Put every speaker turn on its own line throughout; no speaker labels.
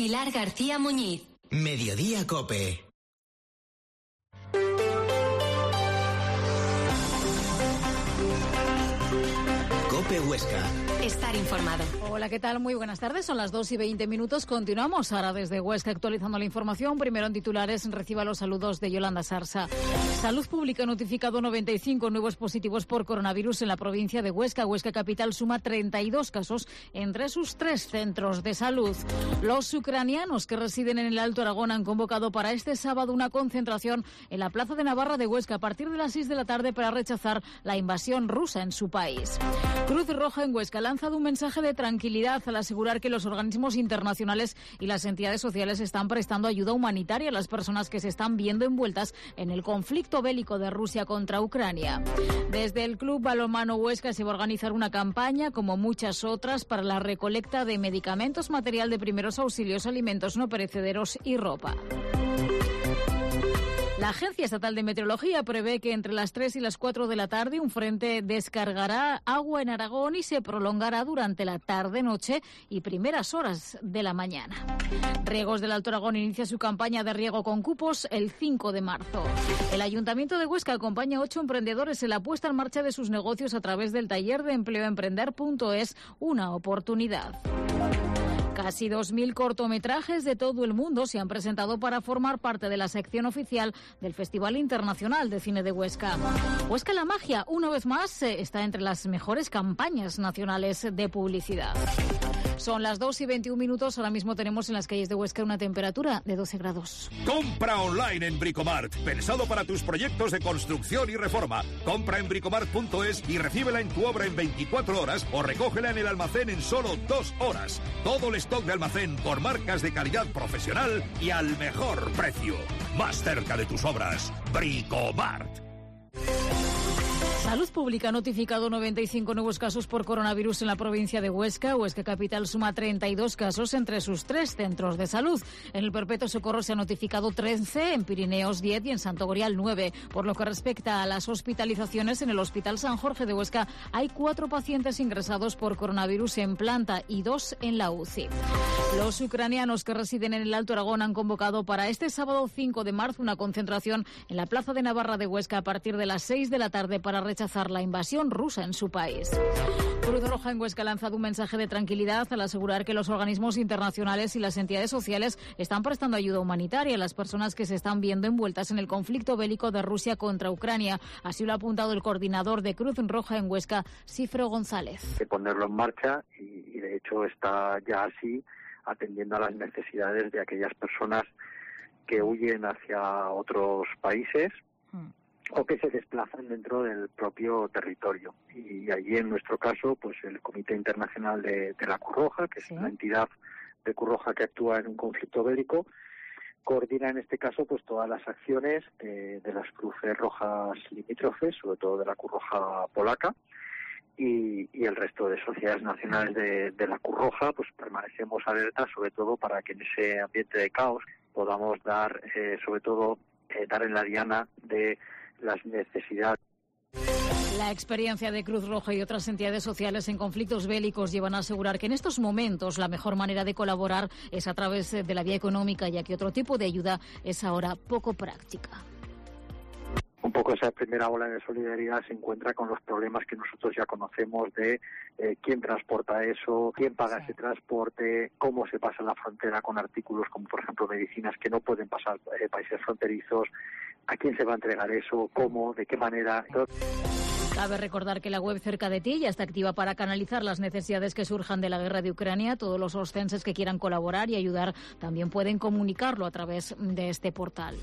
Pilar García Muñiz.
Mediodía COPE. COPE Huesca.
Estar informado.
Hola, ¿qué tal? Muy buenas tardes. Son las 2:20. Continuamos ahora desde Huesca actualizando la información. Primero en titulares, reciba los saludos de Yolanda Sarsa. Salud Pública ha notificado 95 nuevos positivos por coronavirus en la provincia de Huesca. Huesca Capital suma 32 casos entre sus 3 centros de salud. Los ucranianos que residen en el Alto Aragón han convocado para este sábado una concentración en la Plaza de Navarra de Huesca a partir de las 6 de la tarde para rechazar la invasión rusa en su país. Cruz Roja en Huesca ha lanzado un mensaje de tranquilidad al asegurar que los organismos internacionales y las entidades sociales están prestando ayuda humanitaria a las personas que se están viendo envueltas en el conflicto bélico de Rusia contra Ucrania. Desde el Club Balonmano Huesca se va a organizar una campaña, como muchas otras, para la recolecta de medicamentos, material de primeros auxilios, alimentos no perecederos y ropa. La Agencia Estatal de Meteorología prevé que entre las 3 y las 4 de la tarde un frente descargará agua en Aragón y se prolongará durante la tarde-noche y primeras horas de la mañana. Riegos del Alto Aragón inicia su campaña de riego con cupos el 5 de marzo. El Ayuntamiento de Huesca acompaña a 8 emprendedores en la puesta en marcha de sus negocios a través del taller de empleo emprender.es, una oportunidad. Casi 2.000 cortometrajes de todo el mundo se han presentado para formar parte de la sección oficial del Festival Internacional de Cine de Huesca. Huesca la Magia, una vez más, está entre las mejores campañas nacionales de publicidad. Son las 2:21. Ahora mismo tenemos en las calles de Huesca una temperatura de 12 grados.
Compra online en Bricomart, pensado para tus proyectos de construcción y reforma. Compra en bricomart.es y recíbela en tu obra en 24 horas o recógela en el almacén en solo 2 horas. Todo el stock de almacén por marcas de calidad profesional y al mejor precio. Más cerca de tus obras. Bricomart.
Salud Pública ha notificado 95 nuevos casos por coronavirus en la provincia de Huesca. Huesca Capital suma 32 casos entre sus 3 centros de salud. En el Perpetuo Socorro se ha notificado 13, en Pirineos 10 y en Santo Grial 9. Por lo que respecta a las hospitalizaciones, en el Hospital San Jorge de Huesca hay 4 pacientes ingresados por coronavirus en planta y 2 en la UCI. Los ucranianos que residen en el Alto Aragón han convocado para este sábado 5 de marzo una concentración en la Plaza de Navarra de Huesca a partir de las 6 de la tarde para rechazar la invasión rusa en su país. Cruz Roja en Huesca ha lanzado un mensaje de tranquilidad al asegurar que los organismos internacionales y las entidades sociales están prestando ayuda humanitaria a las personas que se están viendo envueltas en el conflicto bélico de Rusia contra Ucrania. Así lo ha apuntado el coordinador de Cruz Roja en Huesca, Cifro González.
De ponerlo en marcha y de hecho está ya así, atendiendo a las necesidades de aquellas personas que huyen hacia otros países o que se desplazan dentro del propio territorio. Y allí, en nuestro caso, pues el Comité Internacional de la Cruz Roja, que es una entidad de Cruz Roja que actúa en un conflicto bélico, coordina en este caso pues todas las acciones de las Cruces Rojas limítrofes, sobre todo de la Cruz Roja polaca, y el resto de sociedades nacionales de la Cruz Roja, pues permanecemos alertas, sobre todo para que en ese ambiente de caos podamos dar, sobre todo, dar en la diana de las necesidades.
La experiencia de Cruz Roja y otras entidades sociales en conflictos bélicos llevan a asegurar que en estos momentos la mejor manera de colaborar es a través de la vía económica, ya que otro tipo de ayuda es ahora poco práctica.
Un poco esa primera ola de solidaridad se encuentra con los problemas que nosotros ya conocemos de quién transporta eso, quién paga ese transporte, cómo se pasa la frontera con artículos como por ejemplo medicinas que no pueden pasar países fronterizos, a quién se va a entregar eso, cómo, de qué manera.
Cabe recordar que la web Cerca de Ti ya está activa para canalizar las necesidades que surjan de la guerra de Ucrania. Todos los oscenses que quieran colaborar y ayudar también pueden comunicarlo a través de este portal.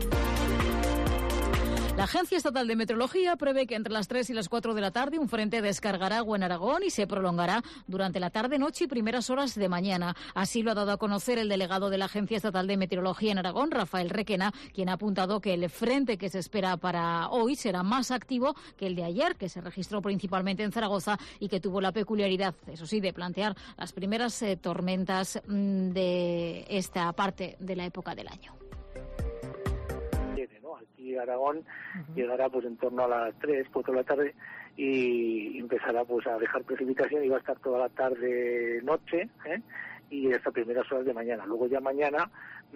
La Agencia Estatal de Meteorología prevé que entre las 3 y las 4 de la tarde un frente descargará agua en Aragón y se prolongará durante la tarde-noche y primeras horas de mañana. Así lo ha dado a conocer el delegado de la Agencia Estatal de Meteorología en Aragón, Rafael Requena, quien ha apuntado que el frente que se espera para hoy será más activo que el de ayer, que se registró principalmente en Zaragoza y que tuvo la peculiaridad, eso sí, de plantear las primeras tormentas de esta parte de la época del año.
Aquí Aragón llegará pues en torno a las 3, 4 de la tarde y empezará pues a dejar precipitación y va a estar toda la tarde, noche,
y hasta primeras horas de mañana. Luego ya mañana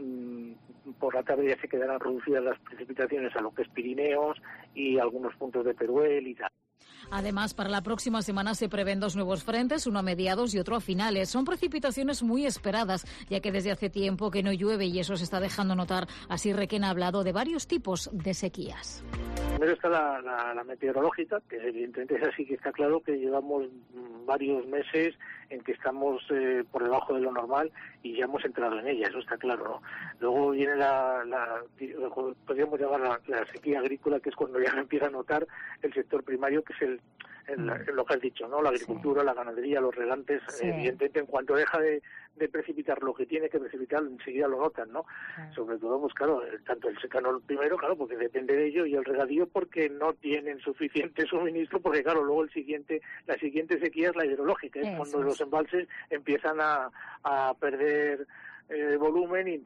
por la tarde ya se quedarán reducidas las precipitaciones a lo que es Pirineos y algunos puntos de Teruel y tal.
Además, para la próxima semana se prevén 2 nuevos frentes, uno a mediados y otro a finales. Son precipitaciones muy esperadas, ya que desde hace tiempo que no llueve y eso se está dejando notar. Así Requena ha hablado de varios tipos de sequías.
Primero está la meteorológica, que evidentemente es así, que está claro que llevamos varios meses en que estamos por debajo de lo normal y ya hemos entrado en ella, eso está claro, ¿no? Luego viene podríamos llamar la sequía agrícola, que es cuando ya empieza a notar el sector primario, que es lo que has dicho, ¿no? La agricultura, la ganadería, los regantes, evidentemente en cuanto deja de precipitar lo que tiene que precipitar, enseguida lo notan, ¿no? Sobre todo, pues claro, tanto el secano primero, claro, porque depende de ello, y el regadío porque no tienen suficiente suministro, porque claro, luego la siguiente sequía es la hidrológica, es cuando los embalses empiezan a perder volumen y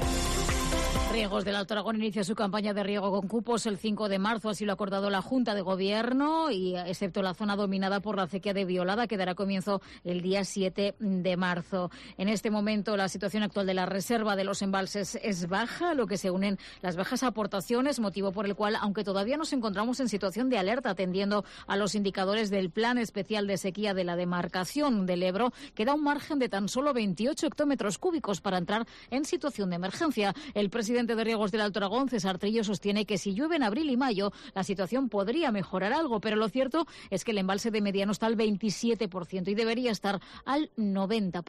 Riegos del Alto Aragón inicia su campaña de riego con cupos el 5 de marzo, así lo ha acordado la Junta de Gobierno, y excepto la zona dominada por la acequia de Violada, que dará comienzo el día 7 de marzo. En este momento la situación actual de la reserva de los embalses es baja, lo que se unen las bajas aportaciones, motivo por el cual, aunque todavía nos encontramos en situación de alerta atendiendo a los indicadores del Plan Especial de Sequía de la demarcación del Ebro, queda un margen de tan solo 28 hectómetros cúbicos para entrar en situación de emergencia. El presidente de Riegos del Alto Aragón, César Trillo, sostiene que si llueve en abril y mayo, la situación podría mejorar algo, pero lo cierto es que el embalse de Mediano está al 27% y debería estar al 90%.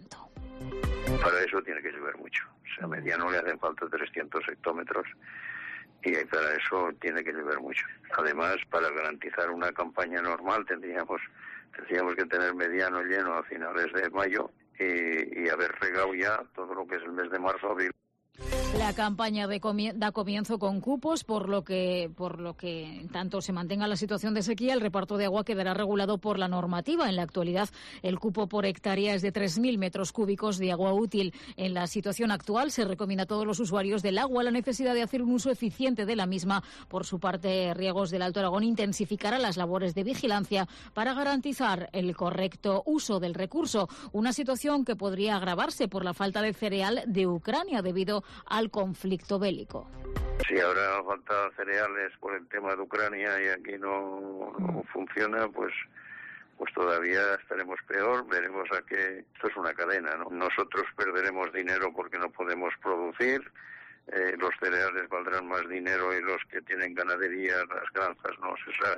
Para eso tiene que llover mucho. O sea, a Mediano le hacen falta 300 hectómetros y para eso tiene que llover mucho. Además, para garantizar una campaña normal tendríamos que tener Mediano lleno a finales de mayo y haber regado ya todo lo que es el mes de marzo, abril.
La campaña da comienzo con cupos, por lo que en tanto se mantenga la situación de sequía, el reparto de agua quedará regulado por la normativa. En la actualidad, el cupo por hectárea es de 3.000 metros cúbicos de agua útil. En la situación actual, se recomienda a todos los usuarios del agua la necesidad de hacer un uso eficiente de la misma. Por su parte, Riegos del Alto Aragón intensificará las labores de vigilancia para garantizar el correcto uso del recurso. Una situación que podría agravarse por la falta de cereal de Ucrania debido al conflicto bélico.
Si ahora falta cereales por el tema de Ucrania y aquí no funciona, pues todavía estaremos peor. Veremos a qué. Esto es una cadena, ¿no? Nosotros perderemos dinero porque no podemos producir. Los cereales valdrán más dinero y los que tienen ganadería, las granjas, no se sabe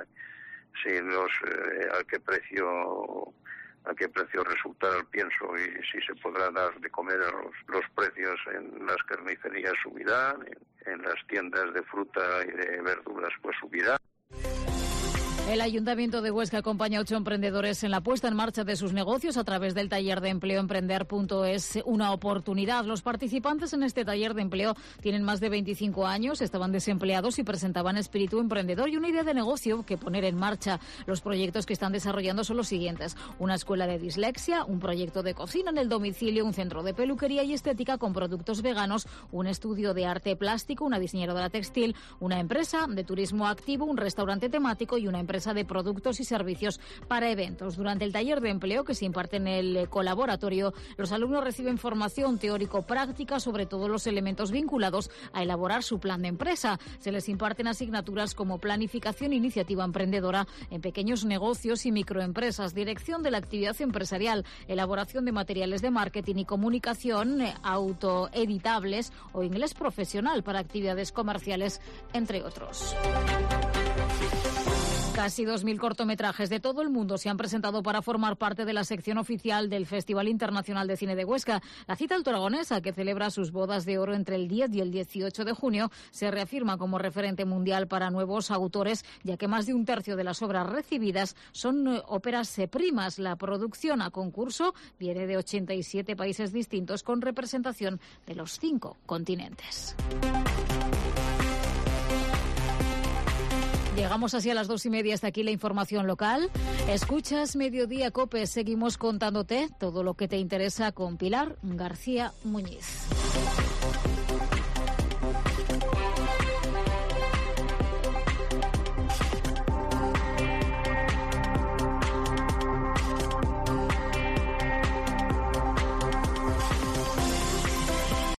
si a qué precio resultará el pienso y si se podrá dar de comer a los precios en las carnicerías subirán, en las tiendas de fruta y de verduras pues subirán.
El Ayuntamiento de Huesca acompaña a 8 emprendedores en la puesta en marcha de sus negocios a través del taller de empleo Emprender.es, una oportunidad. Los participantes en este taller de empleo tienen más de 25 años, estaban desempleados y presentaban espíritu emprendedor y una idea de negocio que poner en marcha. Los proyectos que están desarrollando son los siguientes: una escuela de dislexia, un proyecto de cocina en el domicilio, un centro de peluquería y estética con productos veganos, un estudio de arte plástico, una diseñadora textil, una empresa de turismo activo, un restaurante temático y una empresa de productos y servicios para eventos. Durante el taller de empleo que se imparte en el colaboratorio, los alumnos reciben formación teórico-práctica sobre todos los elementos vinculados a elaborar su plan de empresa. Se les imparten asignaturas como planificación e iniciativa emprendedora en pequeños negocios y microempresas, dirección de la actividad empresarial, elaboración de materiales de marketing y comunicación autoeditables o inglés profesional para actividades comerciales, entre otros. Casi 2.000 cortometrajes de todo el mundo se han presentado para formar parte de la sección oficial del Festival Internacional de Cine de Huesca. La cita altoaragonesa, que celebra sus bodas de oro entre el 10 y el 18 de junio, se reafirma como referente mundial para nuevos autores, ya que más de un tercio de las obras recibidas son óperas primas. La producción a concurso viene de 87 países distintos con representación de los 5 continentes. Llegamos así a las 2:30, hasta aquí la información local. Escuchas Mediodía COPE, seguimos contándote todo lo que te interesa con Pilar García Muñiz.